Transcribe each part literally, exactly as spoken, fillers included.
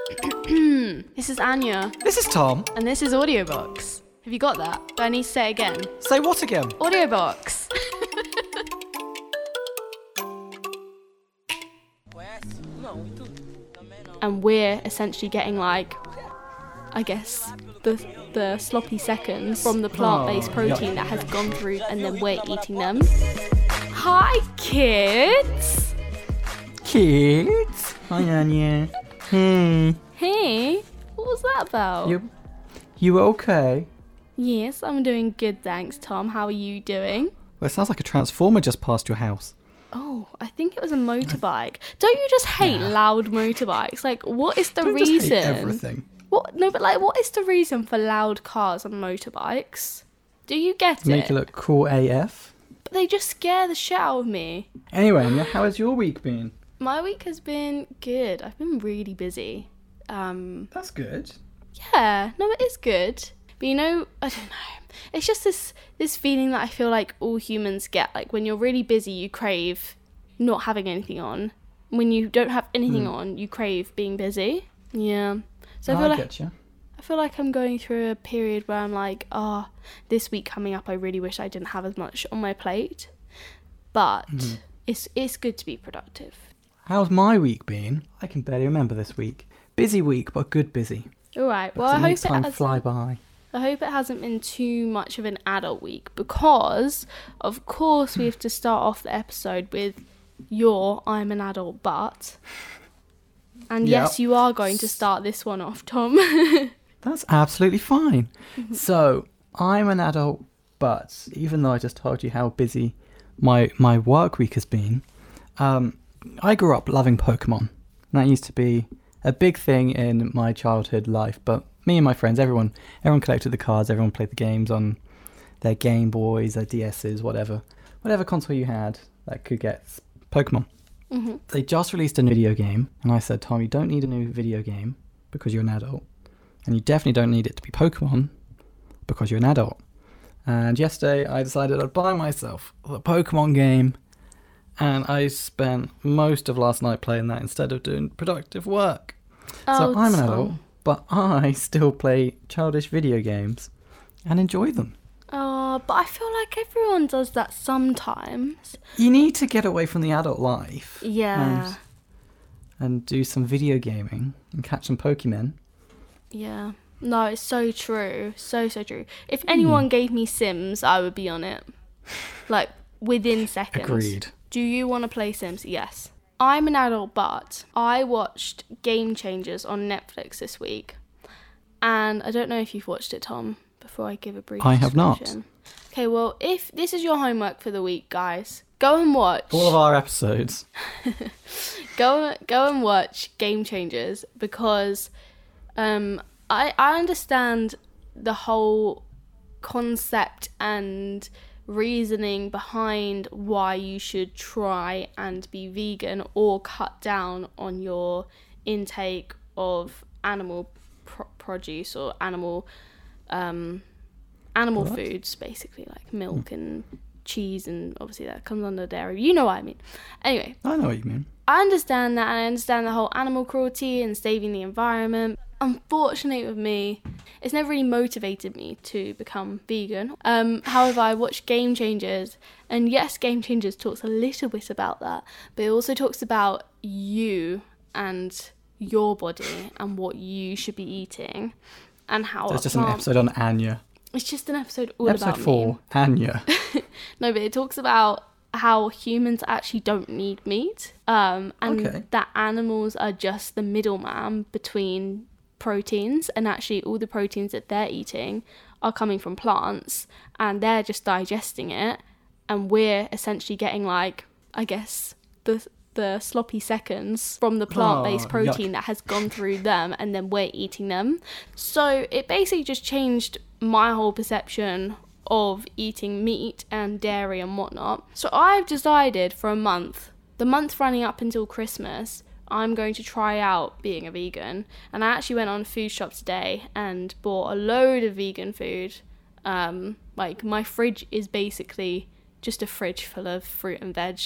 This is Anya. This is Tom. And this is Audiobox. Have you got that? Do I need to say it again? Say what again? Audiobox. And we're essentially getting like, I guess, the the sloppy seconds from the plant-based Oh, protein yuck. that has gone through and then we're eating them. Hi, kids. Kids. Hi, Anya. Hey. Hey, what was that about? You, you okay? Yes, I'm doing good, thanks, Tom. How are you doing? Well, it sounds like a transformer just passed your house. Oh, I think it was a motorbike. Don't you just hate Yeah. loud motorbikes? Like, what is the Don't reason? just hate everything. What? No, but like, what is the reason for loud cars and motorbikes? Do you get To make it? you look cool A F. But they just scare the shit out of me. Anyway, Anya, how has your week been? My week has been good. I've been really busy. Um, That's good. yeah, no, it is good. But you know, I don't know. It's just this this feeling that I feel like all humans get. Like when you're really busy, you crave not having anything on. When you don't have anything Hmm. on, you crave being busy. Yeah. So I I feel like get you. I feel like I'm going through a period where I'm like, oh, this week coming up, I really wish I didn't have as much on my plate. But Mhm. it's it's good to be productive. How's my week been? I can barely remember this week. Busy week, but good busy. All right. Well, Because I it hope makes it time hasn't, fly by. I hope it hasn't been too much of an adult week because, of course, we have to start off the episode with your "I'm an adult, but." And Yep. yes, you are going to start this one off, Tom. That's absolutely fine. So, I'm an adult, but even though I just told you how busy my my work week has been, um, I grew up loving Pokemon. That used to be a big thing in my childhood life, but me and my friends, everyone, everyone collected the cards, everyone played the games on their Game Boys, their D S's, whatever. Whatever console you had that could get s- Pokemon. hmm They just released a new video game, and I said, Tom, you don't need a new video game because you're an adult. And you definitely don't need it to be Pokemon because you're an adult. And yesterday I decided I'd buy myself the Pokemon game, and I spent most of last night playing that instead of doing productive work. Oh, so I'm an Tom. adult, but I still play childish video games and enjoy them. Oh, but I feel like everyone does that sometimes. You need to get away from the adult life. Yeah. And, and do some video gaming and catch some Pokemon. Yeah. No, it's so true. So, so true. If Hmm. anyone gave me Sims, I would be on it. Like, within seconds. Agreed. Do you want to play Sims? Yes. I'm an adult, but I watched Game Changers on Netflix this week. And I don't know if you've watched it, Tom, before I give a brief I have not. description. Okay, well, if this is your homework for the week, guys, go and watch. All of our episodes. go go and watch Game Changers because um, I I understand the whole concept and reasoning behind why you should try and be vegan or cut down on your intake of animal pro- produce or animal um, animal What? foods, basically like milk and cheese, and obviously that comes under dairy. You know what I mean. Anyway, I know what you mean. I understand that, and I understand the whole animal cruelty and saving the environment. Unfortunately with me, it's never really motivated me to become vegan. Um, however, I watched Game Changers, and yes, Game Changers talks a little bit about that, but it also talks about you and your body and what you should be eating and how There's just plant- an episode on Anya. It's just an episode all Episode about four, me. Anya. No, but it talks about how humans actually don't need meat, um, and Okay. that animals are just the middleman between proteins, and actually all the proteins that they're eating are coming from plants, and they're just digesting it, and we're essentially getting like, I guess, the the sloppy seconds from the plant-based Oh, protein yuck. that has gone through them, and then we're eating them. So it basically just changed my whole perception of eating meat and dairy and whatnot. So I've decided for a month, the month running up until Christmas, I'm going to try out being a vegan. And I actually went on Food Shop today and bought a load of vegan food. Um, like my fridge is basically just a fridge full of fruit and veg.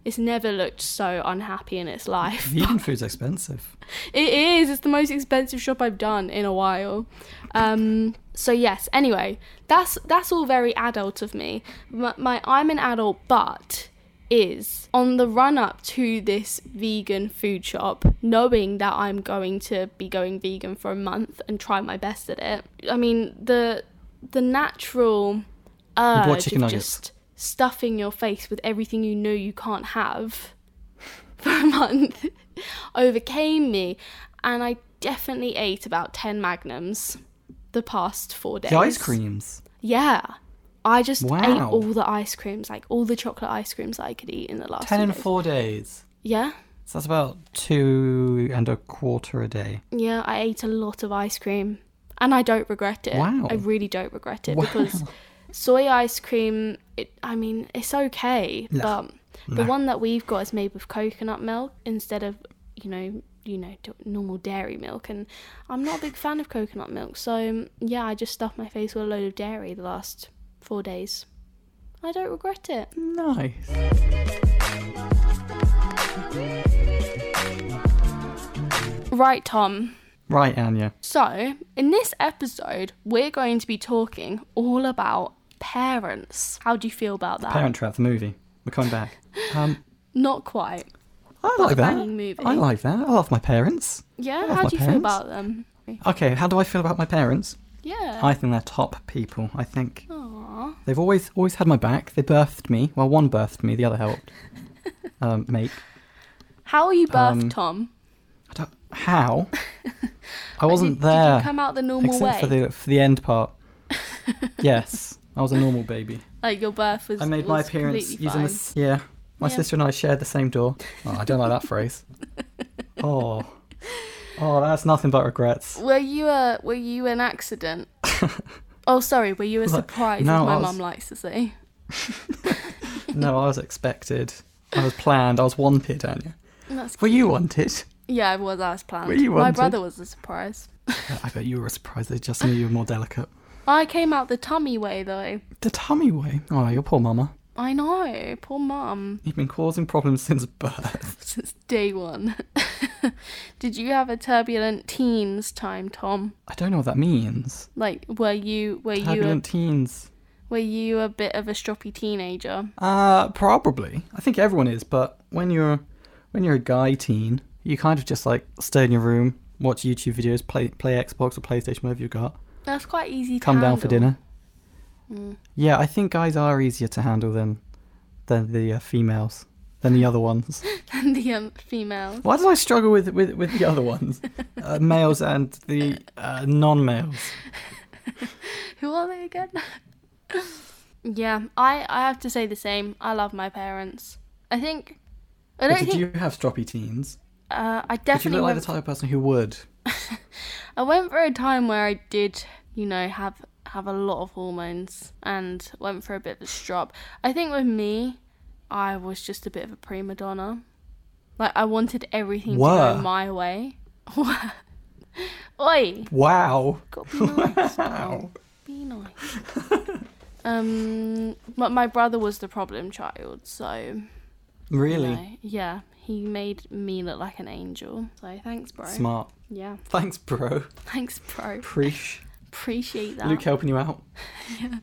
it's never looked so unhappy in its life. Vegan food's expensive. It is. It's the most expensive shop I've done in a while. Um, so yes. Anyway, that's that's all very adult of me. My, my I'm an adult, but is on the run up to this vegan food shop, knowing that I'm going to be going vegan for a month and try my best at it. I mean, the the natural urge chicken of nuggets. just stuffing your face with everything you know you can't have for a month overcame me, and I definitely ate about ten Magnums the past four days. The ice creams. Yeah. I just Wow. ate all the ice creams, like all the chocolate ice creams that I could eat in the last Ten few in days. four days. Yeah. So that's about two and a quarter a day. Yeah, I ate a lot of ice cream. And I don't regret it. Wow. I really don't regret it Wow. because soy ice cream, it, I mean, it's okay. No. But the No. one that we've got is made with coconut milk instead of, you know, you know, d- normal dairy milk. And I'm not a big fan of coconut milk. So, yeah, I just stuffed my face with a load of dairy the last four days. I don't regret it. Nice. Right, Tom. Right, Anya. So, in this episode, we're going to be talking all about parents. How do you feel about that? Parent Trap, the movie. We're coming back. Um, Not quite. I But like a that. banging movie. I like that. I love my parents. Yeah, love how my do you feel parents. about them? Okay, how do I feel about my parents? Yeah. I think they're top people. I think Aww. they've always always had my back. They birthed me. Well, one birthed me, the other helped um, make. How are you birthed, Um, Tom? I don't, how? I wasn't did, there. Did you come out the normal except way? for the for the end part. Yes, I was a normal baby. Like your birth was. I made my was appearance completely using fine. this. Yeah, my Yeah. sister and I shared the same door. Oh, I don't like that phrase. Oh, oh, that's nothing but regrets. Were you a? Were you an accident? Oh, sorry. Were you a Like, surprise? no, as my I was- mum likes to say. No, I was expected. I was planned. I was wanted, Anya. That's Were you wanted? Yeah, I was. I was planned. Were you My wanted? brother was a surprise. I bet you were surprised. They just knew you were more delicate. I came out the tummy way though. The tummy way. Oh, your poor mama. I know, poor mum. You've been causing problems since birth. Since day one. Did you have a turbulent teens time, Tom? I don't know what that means. Like, were you were you a, Turbulent teens. were you a bit of a stroppy teenager? Uh, probably. I think everyone is, but when you're when you're a guy teen, you kind of just like stay in your room, watch YouTube videos, play play Xbox or PlayStation, whatever you got. That's quite easy to Come down for handle. dinner. Mm. Yeah, I think guys are easier to handle than than the uh, females, than the other ones. And the um, females. Why did I struggle with with, with the other ones? Uh, males and the uh, non-males. Who are they again? Yeah, I, I have to say the same. I love my parents. I think... I But don't did think... you have stroppy teens? Uh, I Did you definitely look like went, the type of person who would? I went for a time where I did, you know, have have a lot of hormones and went for a bit of a strop. I think with me, I was just a bit of a prima donna. Like, I wanted everything Were. to go my way. Oi! Wow. Gotta be nice. Wow. Tom. Be nice. um, but my brother was the problem child, so... Really? you know, yeah, he made me look like an angel. So thanks, bro. Smart. Yeah, Thanks, bro. thanks, bro. Preach. Appreciate that. Luke helping you out. Yeah.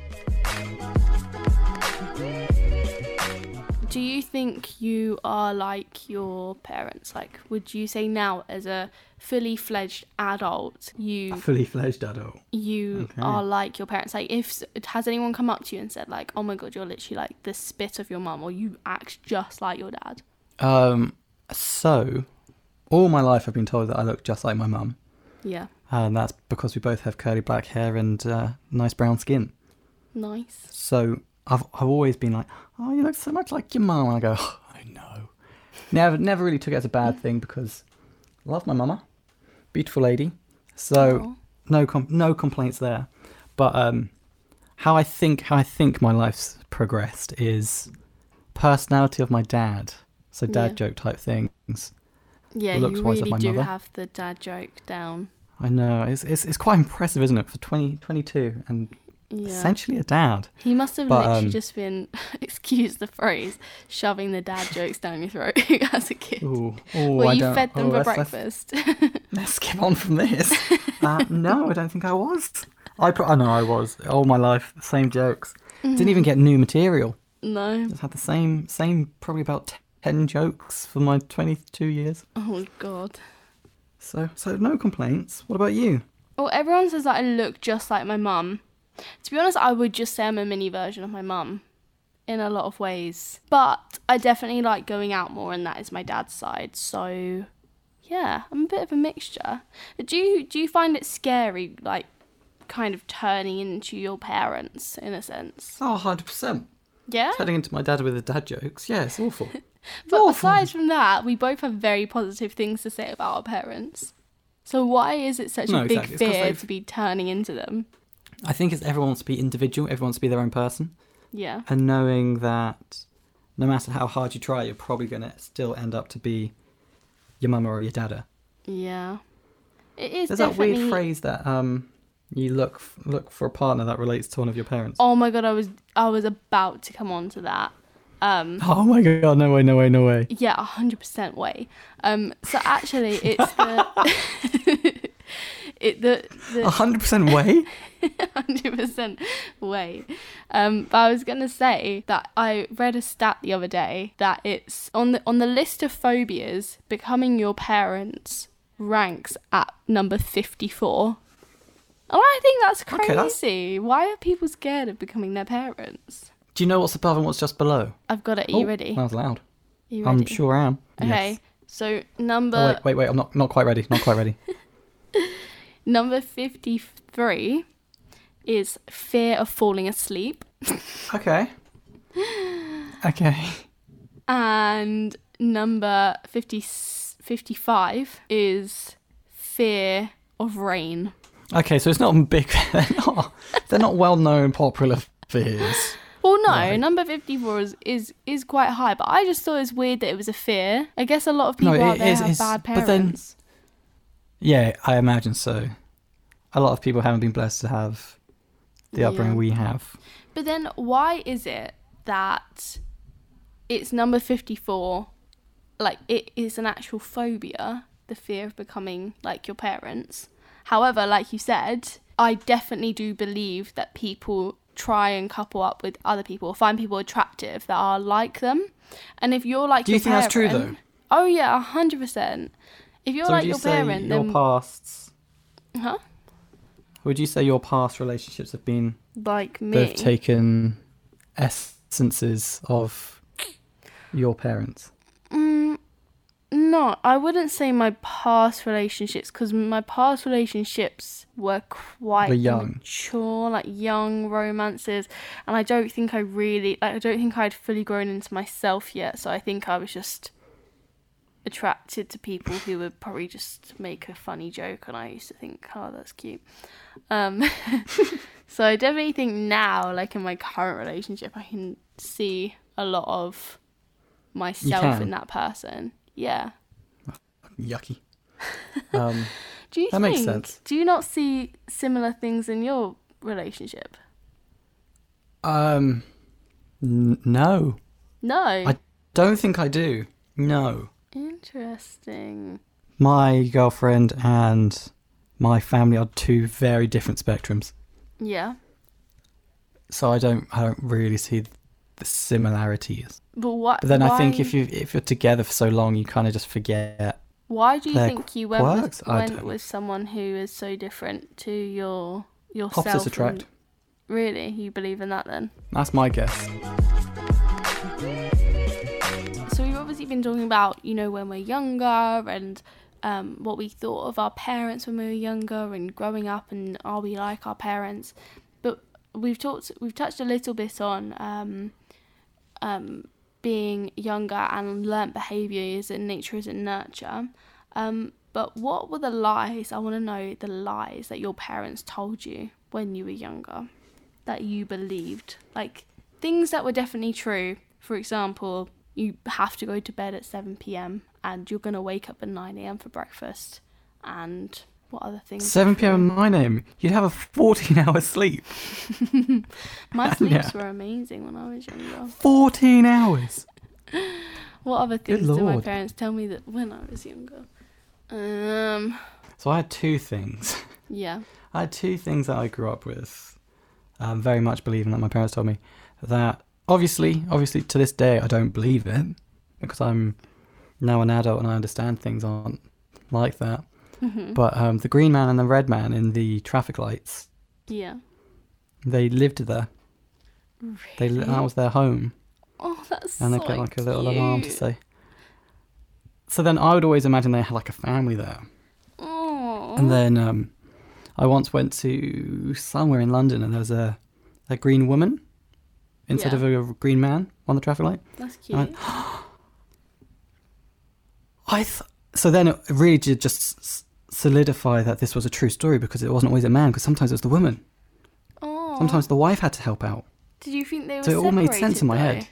Do you think you are like your parents? Like, would you say now, as a fully fledged adult, A you fully fledged adult. you Okay. are like your parents? Like, if has anyone come up to you and said like, "Oh my god, you're literally like the spit of your mum," or you act just like your dad? Um, so, all my life I've been told that I look just like my mum. Yeah, And that's because we both have curly black hair and uh, nice brown skin. nice. So I've I've always been like, oh, you look so much like your mum. And I go, oh, I know. Never never really took it as a bad thing because I love my mama, beautiful lady. So Aw. no com- no complaints there. But um, how I think how I think my life's progressed is personality of my dad. So dad Yeah. joke type things. Yeah, you looks-wise of really my do mother. have the dad joke down. I know it's it's it's quite impressive, isn't it? For twenty, twenty-two and Yeah. essentially a dad. He must have But, literally um, just been, excuse the phrase, shoving the dad jokes down your throat as a kid. Ooh, ooh, Well, I you don't. fed them oh, for let's, let's, breakfast. let's skip on from this. Uh, no, I don't think I was. I, pro- I know I was all my life. The same jokes. Didn't even get new material. No. Just had the same, same probably about ten jokes for my twenty-two years. Oh, God. So, so no complaints. What about you? Well, everyone says that I look just like my mum. To be honest, I would just say I'm a mini version of my mum in a lot of ways. But I definitely like going out more, and that is my dad's side. So, yeah, I'm a bit of a mixture. Do you, do you find it scary, like, kind of turning into your parents, in a sense? Oh, one hundred percent. Yeah? Turning into my dad with the dad jokes. Yeah, it's awful. It's But awful. aside from that, we both have very positive things to say about our parents. So why is it such No, a big exactly. It's 'cause fear they've- to be turning into them? I think it's everyone wants to be individual. Everyone wants to be their own person. Yeah. And knowing that no matter how hard you try, you're probably going to still end up to be your mum or your dada. Yeah. It is There's definitely... that weird phrase that um you look f- look for a partner that relates to one of your parents. Oh my god, I was I was about to come on to that. Um, Oh my god, no way, no way, no way. yeah, one hundred percent way. Um, so actually, it's the... it the... the one hundred percent way? one hundred percent way. Um, but I was gonna say that I read a stat the other day that it's on the on the list of phobias, becoming your parents ranks at number fifty-four. And I think that's crazy. Okay, that's- Why are people scared of becoming their parents? Do you know what's above and what's just below? I've got it. Are you Oh, ready? That was loud. Are you I'm ready? sure I am. Okay. Yes. So number Oh, wait, wait, wait. I'm not not quite ready. Not quite ready. number fifty-three is fear of falling asleep. Okay. Okay. And number fifty, fifty-five is fear of rain. Okay, so it's not big. They're not. They're not well-known popular fears. Well, no, Right. number fifty-four is, is, is quite high, but I just thought it was weird that it was a fear. I guess a lot of No, people out it there is- have it's- bad but then- parents. Yeah, I imagine so. A lot of people haven't been blessed to have the upbringing Yeah. we have. But then why is it that it's number fifty-four, like it is an actual phobia, the fear of becoming like your parents? However, like you said, I definitely do believe that people try and couple up with other people, find people attractive that are like them. And if you're like Do you your think that's true, parent- though? Oh yeah, one hundred percent. If you're So like would you your say parent, your then... pasts? Huh? Would you say your past relationships have been? Like me. They've taken essences of your parents. Mm, no, I wouldn't say my past relationships, because my past relationships were quite Were young. mature, like young romances, and I don't think I really, like, I don't think I'd fully grown into myself yet. So I think I was just attracted to people who would probably just make a funny joke, and I used to think, oh, that's cute. Um, so I definitely think now, like in my current relationship, I can see a lot of myself can? in that person. Yeah. Yucky. Um, Do you That think, makes sense. do you not see similar things in your relationship? um, n- no, No. I don't think I do. No. Interesting. My girlfriend and my family are two very different spectrums. Yeah. So I don't I don't really see the similarities. But what? But then why, I think if you if you're together for so long, you kind of just forget. Why do you their think you went, with, quirks? I went don't- with someone who is so different to your yourself? Opposites and- attract. Really, you believe in that then? That's my guess. So we've obviously been talking about, you know, when we're younger and um, what we thought of our parents when we were younger and growing up, and are we like our parents? But we've talked, we've touched a little bit on um, um, being younger and learnt behaviours and nature isn't nurture. Um, but what were the lies? I want to know the lies that your parents told you when you were younger that you believed, like things that were definitely true. For example, you have to go to bed at seven p.m. and you're going to wake up at nine a.m. for breakfast, and What other things? seven p.m. and nine a.m. You'd have a fourteen-hour sleep. My sleeps Yeah. were amazing when I was younger. fourteen hours. What other Good things did my Lord. parents tell me that when I was younger? Um, So I had two things. yeah. I had two things that I grew up with. Um, very much believing that my parents told me that obviously, obviously to this day I don't believe it because I'm now an adult and I understand things aren't like that. Mm-hmm. But um, the green man and the red man in the traffic lights, Yeah. they lived there. They Really? that was their home, Oh, that's and so they get like a little cute. alarm to say. So then I would always imagine they had like a family there. Oh. And then um, I once went to somewhere in London and there was a, a green woman instead Yeah. of a green man on the traffic light. That's I cute. went, I th- so then it really did just s- solidify that this was a true story because it wasn't always a man, because sometimes it was the woman. Oh. Sometimes the wife had to help out. Did you think they were So it all made separated, sense in my though? head.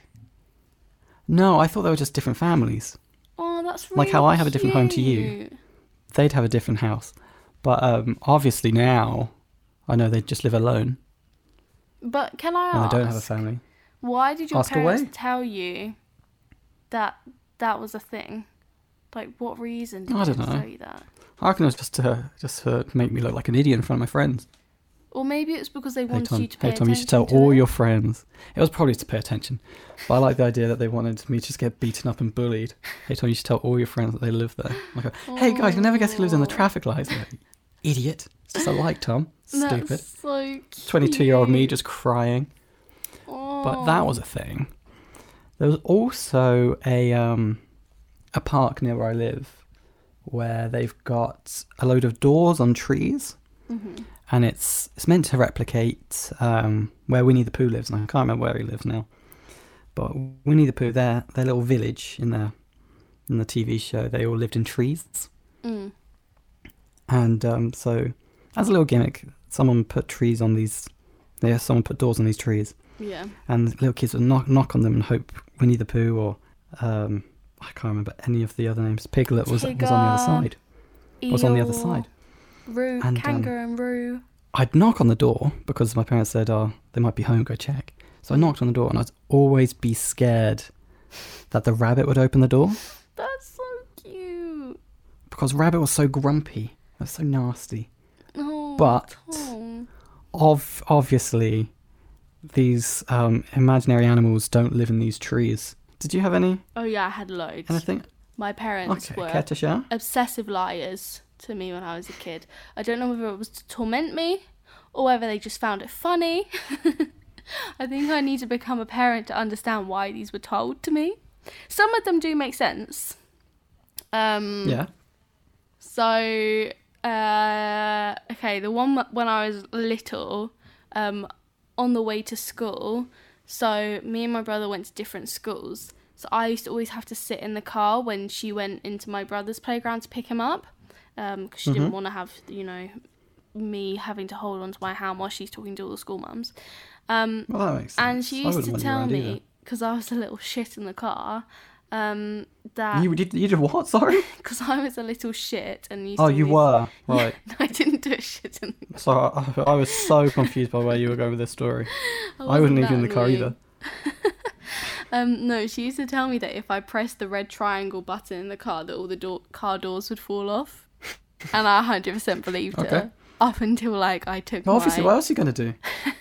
No, I thought they were just different families. Oh, that's really Like how I have a different home to you. cute. They'd have a different house. But um, obviously now, I know they just live alone But can I and ask? they don't have a family. Why did your Ask parents away. tell you that that was a thing? Like, what reason did I they don't know. tell you that? I reckon it was just to, just to make me look like an idiot in front of my friends. Or maybe it's because they Hey wanted Tom, you to pay hey Tom, you attention should tell to all it. your friends. It was probably to pay attention. But I like the idea that they wanted me to just get beaten up and bullied. Hey Tom, you should tell all your friends that they live there. Like, hey guys, you'll never guess who lives in the Oh. traffic lights. Like, idiot. It's just a light, Tom. Stupid. That's so cute. twenty-two-year-old me just crying. Oh. But that was a thing. There was also a um, a park near where I live where they've got a load of doors on trees. Mhm. And it's it's meant to replicate um, where Winnie the Pooh lives. And I can't remember where he lives now. But Winnie the Pooh, their their little village in the in the T V show, they all lived in trees. Mm. And um, so, as a little gimmick, someone put trees on these. Yeah, someone put doors on these trees, Yeah. and little kids would knock knock on them and hope Winnie the Pooh or um, I can't remember any of the other names. Piglet was was on the other Tigger, side. Was on the other Eeyore, side. Roo, And, um, Kangaroo and Roo. I'd knock on the door because my parents said, "Oh, they might be home. Go check." So I knocked on the door, and I'd always be scared that the rabbit would open the door That's so cute. because Rabbit was so grumpy. It was so nasty. Oh, But Tom. Of obviously, these um, imaginary animals don't live in these trees. Did you have any Oh yeah, I had loads. anything? My parents Okay, were care to share? obsessive liars to me when I was a kid. I don't know whether it was to torment me or whether they just found it funny. I think I need to become a parent to understand why these were told to me. Some of them do make sense. Um, Yeah. So, uh, okay, the one wh- when I was little, um, on the way to school, so me and my brother went to different schools. So I used to always have to sit in the car when she went into my brother's playground to pick him up, because she didn't Mhm. want to have, you know, me having to hold onto my hand while she's talking to all the school mums. Um, Well, that makes sense. and she I used wouldn't to want you tell around me, because I was a little shit in the car, um, that either. You did. You did what? Sorry. because I was a little shit and used Oh, to you always- were right. No, I didn't do a shit in the So I, I was so confused by where you were going with this story. I, wasn't wouldn't leave that you in the car annoying. either. Um, no, she used to tell me that if I pressed the red triangle button in the car, that all the door- car doors would fall off. And I one hundred percent believed Okay. her. Up until, like, I took Well, obviously, my... what else are you going to do?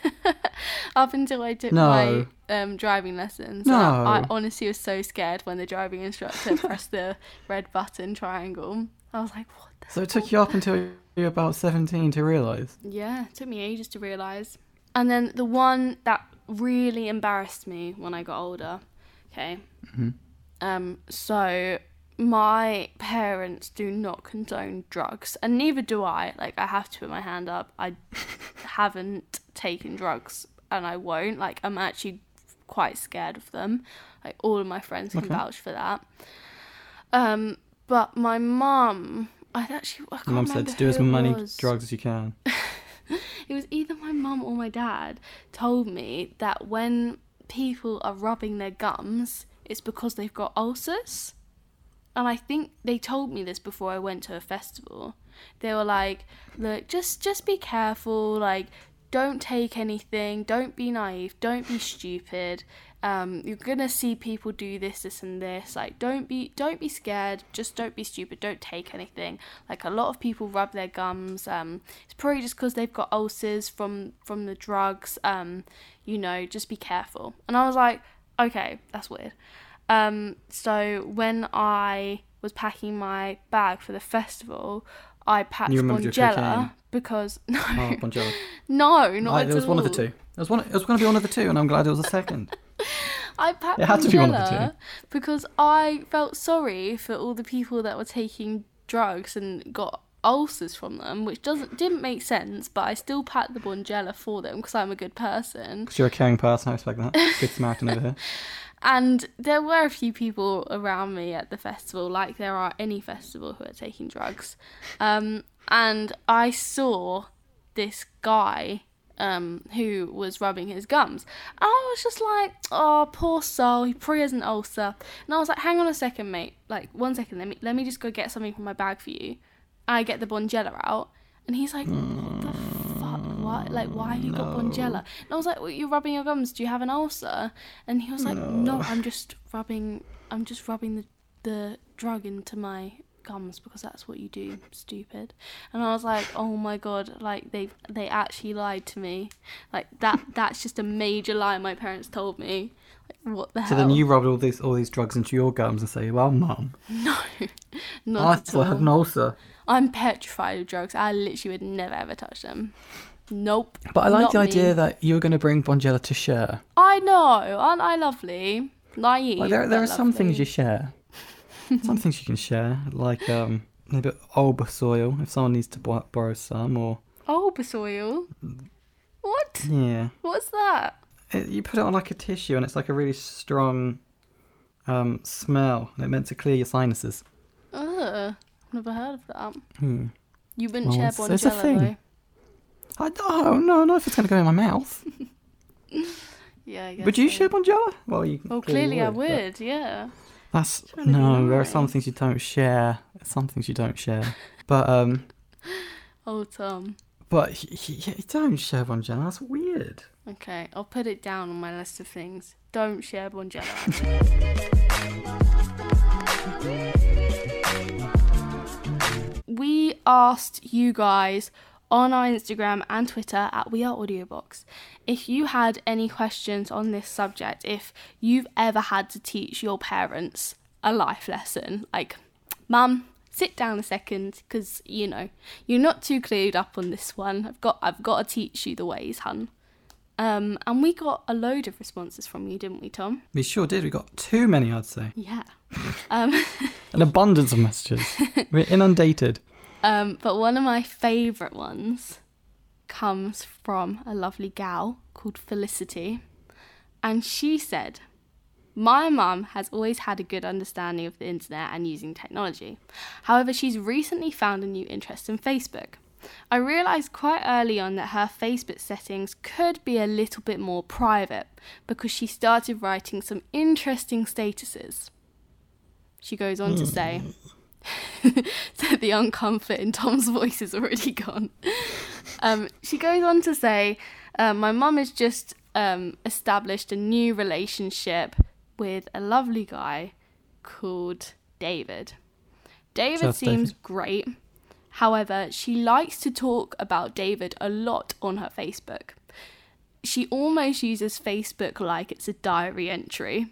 Up until I took No. my um, driving lessons. No. I, I honestly was so scared when the driving instructor pressed the red button triangle. I was like, what the So it took you up until you were about seventeen to realise. Yeah, it took me ages to realise. And then the one that really embarrassed me when I got older, okay, Mhm. um, so my parents do not condone drugs, and neither do I. Like, I have to put my hand up. I haven't taken drugs, and I won't. Like, I'm actually quite scared of them. Like, all of my friends can Okay. vouch for that. Um, but my mum, I actually, I can't Mum said remember to do as who it many was. drugs as you can. It was either my mum or my dad told me that when people are rubbing their gums, it's because they've got ulcers. and I think they told me this before I went to a festival. They were like, look, just just be careful, like, don't take anything, don't be naive, don't be stupid. Um, you're gonna see people do this, this and this. Like, don't be don't be scared, just don't be stupid, don't take anything. Like, a lot of people rub their gums. Um, it's probably just because they've got ulcers from, from the drugs. Um, you know, just be careful. And I was like, okay, that's weird. Um, so when I was packing my bag for the festival, I packed You remembered your Bonjela cocaine. because no, Oh, Bonjela. no, not I, at it was all. one of the two. It was one. It was going to be one of the two, and I'm glad it was the second. I packed It had to be one of the Bonjela two. because I felt sorry for all the people that were taking drugs and got ulcers from them, which doesn't didn't make sense. But I still packed the Bonjela for them because I'm a good person. Because you're a caring person, I expect that. Good Samaritan over here. And there were a few people around me at the festival, like there are any festival, who are taking drugs. Um, and I saw this guy um, who was rubbing his gums. And I was just like, oh, poor soul, he probably has an ulcer. And I was like, hang on a second, mate. Like, one second, let me, let me just go get something from my bag for you. I get the Bonjela out. And he's like, what the fuck? Why? Like, why have you got Bonjela? And I was like, well, you're rubbing your gums. Do you have an ulcer? And he was like, no, no I'm just rubbing. I'm just rubbing the the drug into my gums because that's what you do, stupid. And I was like, oh my god, like they they actually lied to me. Like that that's just a major lie my parents told me. Like, what the So hell? then you rubbed all these all these drugs into your gums and say, "Well, Mum, No, not I at thought I had all. an ulcer." I'm petrified of drugs. I literally would never ever touch them. Nope. But I like not the me. idea that you were going to bring Bonjela to share. I know, aren't I lovely? Naive. Like there, there are but some things lovely. you share. Some things you can share, like um, maybe Olbus oil if someone needs to bo- borrow some, or Albus oil? What? yeah, What's that? it, you put it on like a tissue and it's like a really strong um smell, and it meant to clear your sinuses. Ugh, never heard of that. Hmm. You wouldn't Well, share it's- it's a Bonjela thing. though. I don't know, not if it's going to go in my mouth. Yeah, I guess Would you so. share Bonjela? Well, you Well, clearly I but would, yeah. That's Trying to be no. There are nice. some things you don't share. Some things you don't share. But um, Oh, Tom. but y- y- you don't share Bonjela. That's weird. Okay, I'll put it down on my list of things. Don't share Bonjela. We asked you guys on our Instagram and Twitter at We Are Audiobox if you had any questions on this subject, if you've ever had to teach your parents a life lesson, like, Mum, sit down a second, because, you know, you're not too clued up on this one. I've got I've got to teach you the ways, hun. Um, and we got a load of responses from you, didn't we, Tom? We sure did. We got too many, I'd say. Yeah. Um, An abundance of messages. We're inundated. um, but one of my favourite ones comes from a lovely gal called Felicity. And she said, my mum has always had a good understanding of the internet and using technology. However, she's recently found a new interest in Facebook. I realised quite early on that her Facebook settings could be a little bit more private because she started writing some interesting statuses. She goes on to say, so the uncomfort in Tom's voice is already gone. Um, she goes on to say, uh, my mum has just um, established a new relationship with a lovely guy called David. David Just seems David. great. However, she likes to talk about David a lot on her Facebook. She almost uses Facebook like it's a diary entry.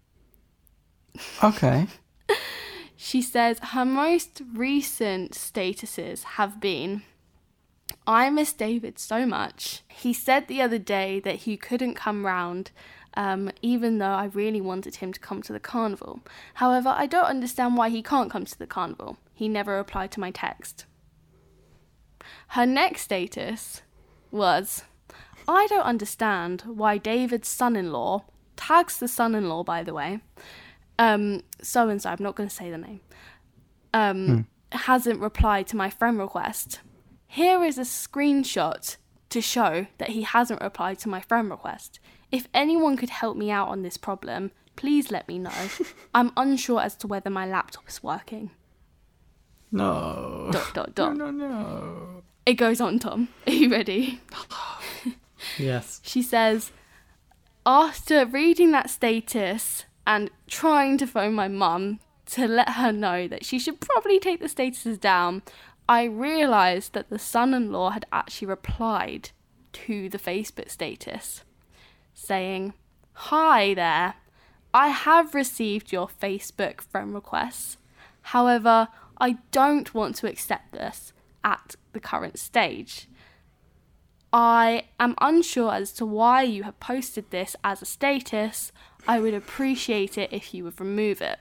Okay. She says her most recent statuses have been, I miss David so much. He said the other day that he couldn't come round, um, even though I really wanted him to come to the carnival. However, I don't understand why he can't come to the carnival. He never replied to my text. Her next status was, I don't understand why David's son-in-law, tags the son-in-law by the way, um, so-and-so, I'm not going to say the name, um, Hmm. hasn't replied to my friend request. Here is a screenshot to show that he hasn't replied to my friend request. If anyone could help me out on this problem, Please let me know. I'm unsure as to whether my laptop is working. No. Dot, dot, dot. No, no, no. It goes on, Tom. Are you ready? Yes. She says, after reading that status and trying to phone my mum to let her know that she should probably take the statuses down, I realised that the son-in-law had actually replied to the Facebook status saying, "Hi there, I have received your Facebook friend requests. However, I don't want to accept this at the current stage. I am unsure as to why you have posted this as a status. I would appreciate it if you would remove it."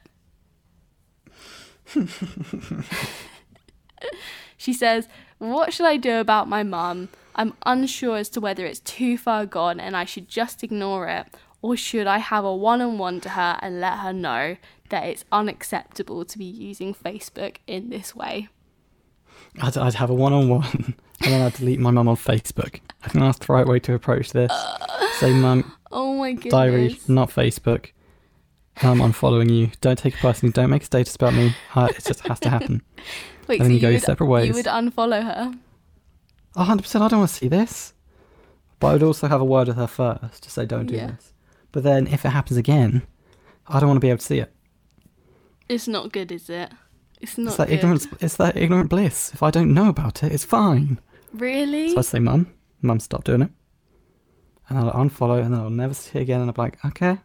She says, "What should I do about my mum? I'm unsure as to whether it's too far gone and I should just ignore it, or should I have a one-on-one to her and let her know that it's unacceptable to be using Facebook in this way." I'd, I'd have a one-on-one and then I'd delete my mum on Facebook. I think that's the right way to approach this. Say, "Mum, Oh my goodness. diary, not Facebook. Um, I'm following you. Don't take it personally. Don't make a status about me. Uh, it just has to happen." Wait, and then so you go your would, separate ways. You would unfollow her? one hundred percent I don't want to see this. But I would also have a word with her first to say, "Don't do Yeah. this." But then if it happens again, I don't want to be able to see it. It's not good, is it? It's not It's that good. ignorance. It's that ignorant bliss. If I don't know about it, it's fine. Really? So I say, "Mum, Mum, stop doing it." And I'll unfollow, and then I'll never see it again. And I'm like, "Okay,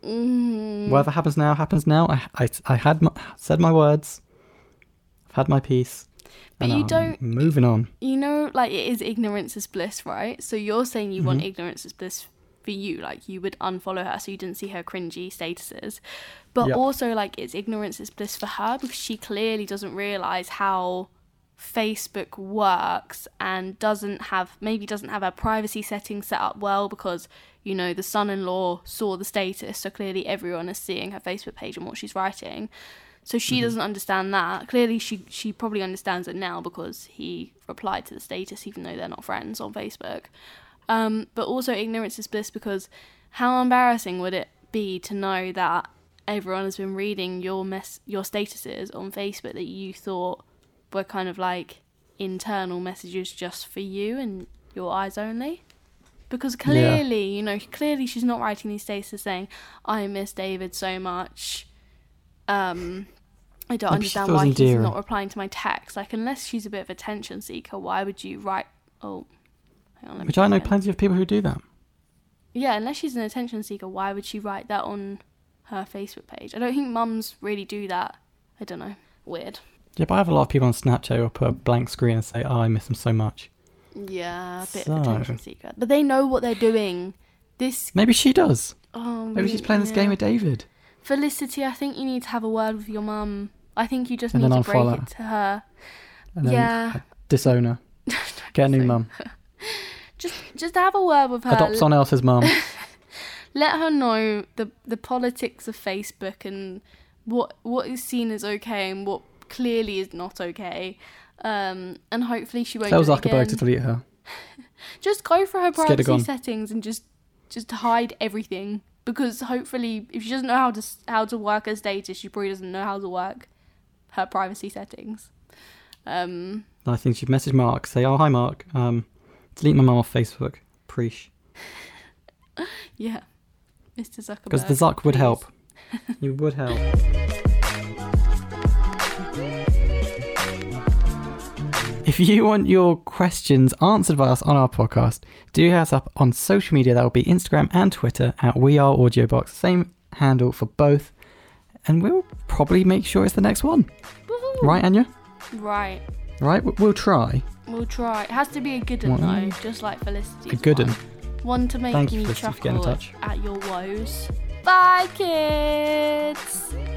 Mm. whatever happens now, happens now. I, I, I had my, said my words. I've had my piece. But and you I'm don't- moving on." You know, like, it is ignorance is bliss, right? So you're saying you want Mhm. ignorance is bliss for you. Like, you would unfollow her so you didn't see her cringy statuses. But Yep. also, like, it's ignorance is bliss for her because she clearly doesn't realise how Facebook works and doesn't have, maybe doesn't have her privacy settings set up well because, you know, the son-in-law saw the status, so clearly everyone is seeing her Facebook page and what she's writing. So she Mhm. doesn't understand that. Clearly she she probably understands it now because he replied to the status even though they're not friends on Facebook. Um, but also ignorance is bliss because how embarrassing would it be to know that everyone has been reading your mess your statuses on Facebook that you thought were kind of like internal messages just for you and your eyes only? Because clearly, you know, clearly she's not writing these statuses saying, "I miss David so much. Um, I don't Maybe she understand feels why he's endearing. not replying to my text." Like, unless she's a bit of a attention seeker, why would you write... Oh, hang on, let me Which I know again. plenty of people who do that. Yeah, unless she's an attention seeker, why would she write that on her Facebook page? I don't think mums really do that. I don't know. Weird. Yeah, but I have a lot of people on Snapchat who will put a blank screen and say, "Oh, I miss him so much." Yeah, a bit So- of attention seeker. But they know what they're doing. This... Maybe she does. Oh, Maybe she's playing this yeah. game with David. Felicity, I think you need to have a word with your mum. I think you just And need then to break unfollow. it to her. And then Yeah. disown her. Get a new So- mum. Just just have a word with her. Adopt someone else's mum. Let her know the the politics of Facebook and what what is seen as okay and what clearly is not okay. Um, and hopefully she won't Tell do it Zuckerberg again. to delete her. Just go for her Just get it privacy gone. settings and just just hide everything, because hopefully if she doesn't know how to s- how to work her status, she probably doesn't know how to work her privacy settings. Um, I think she'd message Mark, say, "Oh, hi Mark. Um, delete my mum off Facebook. Preach." yeah, Mister Zuckerberg. Because the Zuck would please. help. You would help. If you want your questions answered by us on our podcast, do hit us up on social media. That will be Instagram and Twitter at We Are Audiobox. Same handle for both. And we'll probably make sure it's the next one. Woohoo. Right, Anya? Right. Right? We- We'll try. We'll try. It has to be a good one Well, though, just like Felicity's A good one. one. One to make Thank you, me Felicity, for getting in chuckle touch. at your woes. Bye, kids!